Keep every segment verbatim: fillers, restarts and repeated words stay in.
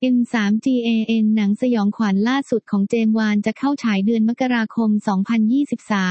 เอ็ม ทรี จี เอ เอ็น หนังสยองขวัญล่าสุดของเจมส์วานจะเข้าฉายเดือนมกราคม สองพันยี่สิบสาม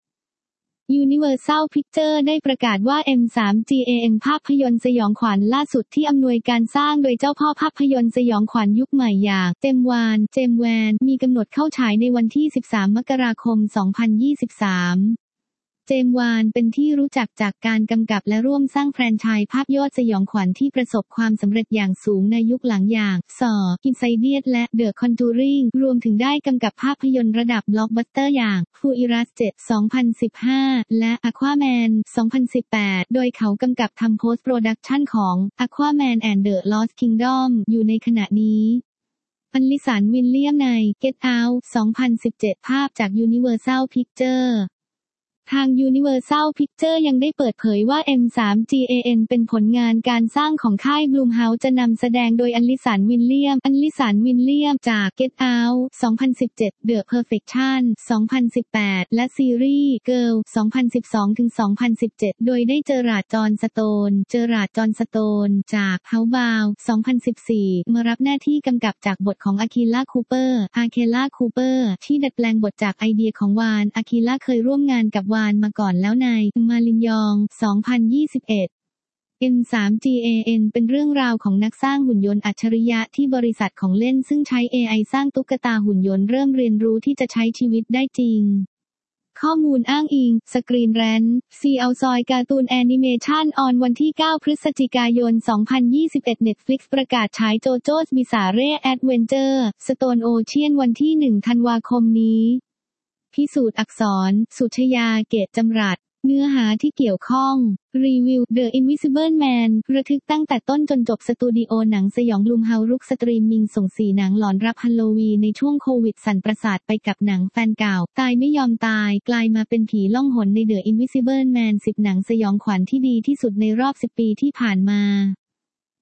Universal Pictures ได้ประกาศว่า เอ็ม ทรี จี เอ เอ็น ภาพยนตร์สยองขวัญล่าสุดที่อำนวยการสร้างโดยเจ้าพ่อภาพยนตร์สยองขวัญยุคใหม่อย่างเจมส์วาน เจมส์แวนมีกำหนดเข้าฉายในวันที่ สิบสาม มกราคม สองพันยี่สิบสามเจมส์วานเป็นที่รู้จักจากการกำกับและร่วมสร้างแฟรนไชส์ภาพยอดสยองขวัญที่ประสบความสำเร็จอย่างสูงในยุคหลังอย่างซอ Insidious และ The Conjuring รวมถึงได้กำกับภาพยนตร์ระดับบล็อกบัสเตอร์อย่าง Furious เจ็ด สองพันสิบห้า และ Aquaman สองพันสิบแปด โดยเขากำกับทำโพสต์โปรดักชันของ Aquaman and the Lost Kingdom อยู่ในขณะนี้อัลลิสัน วิลเลียมใน Get Out สองพันสิบเจ็ด ภาพจาก Universal Picturesทาง Universal Pictures ยังได้เปิดเผยว่า เอ็ม ทรี จี เอ เอ็น เป็นผลงานการสร้างของค่าย Blumhouse จะนำแสดงโดยอัลลิสัน วิลเลียม อัลลิสัน วิลเลียม จาก Get Out สองพันสิบเจ็ด The Perfection สองพันสิบแปด และซีรีส์ Girl สองพันสิบสองถึงสองพันสิบเจ็ด โดยได้เจอราร์ด จอห์น สโตน เจอราร์ด จอห์น สโตน จาก Housebound สองพันสิบสี่ มารับหน้าที่กำกับจากบทของอาคิล่า คูเปอร์ อาเคล่า คูเปอร์ ที่ดัดแปลงบทจากไอเดียของวาน อาคิล่าเคยร่วมงานกับวานมาก่อนแล้วในมาลินยอง สองพันยี่สิบเอ็ด เอ็ม ทรี จี เอ เอ็น เป็นเรื่องราวของนักสร้างหุ่นยนต์อัจฉริยะที่บริษัทของเล่นซึ่งใช้ เอ ไอ สร้างตุ๊กตาหุ่นยนต์เริ่มเรียนรู้ที่จะใช้ชีวิตได้จริงข้อมูลอ้างอิงสกรีนแรนท์ซีเอาซอยการ์ตูนแอนิเมชันออนวันที่เก้าพฤศจิกายนสองพันยี่สิบเอ็ด Netflix ประกาศฉายโจโจ้บิซาเร่แอดเวนเจอร์สโตนโอเชียนวันที่หนึ่งธันวาคมนี้พิสูจน์อักษรสุชยาเกตจำรัดเนื้อหาที่เกี่ยวข้องรีวิว The Invisible Man ระทึกตั้งแต่ต้นจนจบสตูดิโอหนังสยองบลูมเฮาส์รุกสตรีมมิ่งส่งสี่หนังหลอนรับฮัลโลวีนในช่วงโควิดสั่นประสาทไปกับหนังแฟนเก่าตายไม่ยอมตายกลายมาเป็นผีล่องหนใน The Invisible Man สิบหนังสยองขวัญที่ดีที่สุดในรอบสิบปีที่ผ่านมา